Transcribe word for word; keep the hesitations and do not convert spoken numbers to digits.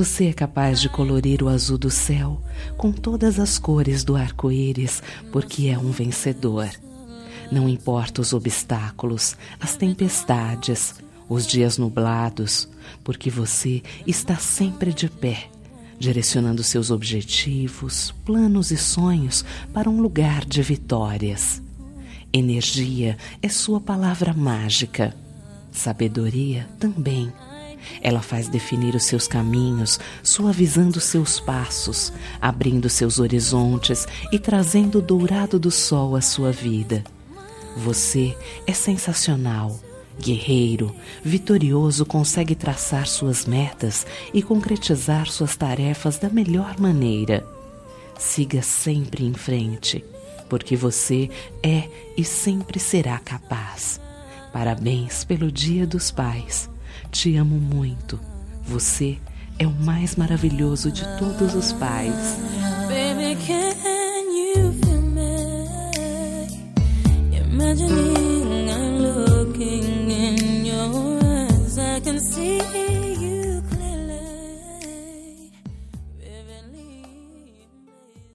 Você é capaz de colorir o azul do céu com todas as cores do arco-íris, porque é um vencedor. Não importa os obstáculos, as tempestades, os dias nublados, porque você está sempre de pé, direcionando seus objetivos, planos e sonhos para um lugar de vitórias. Energia é sua palavra mágica. Sabedoria também. Ela faz definir os seus caminhos, suavizando seus passos, abrindo seus horizontes e trazendo o dourado do sol à sua vida. Você é sensacional, guerreiro, vitorioso, consegue traçar suas metas e concretizar suas tarefas da melhor maneira. Siga sempre em frente, porque você é e sempre será capaz. Parabéns pelo Dia dos Pais. Te amo muito. Você é o mais maravilhoso de todos os pais. Baby, can you feel me? Imagine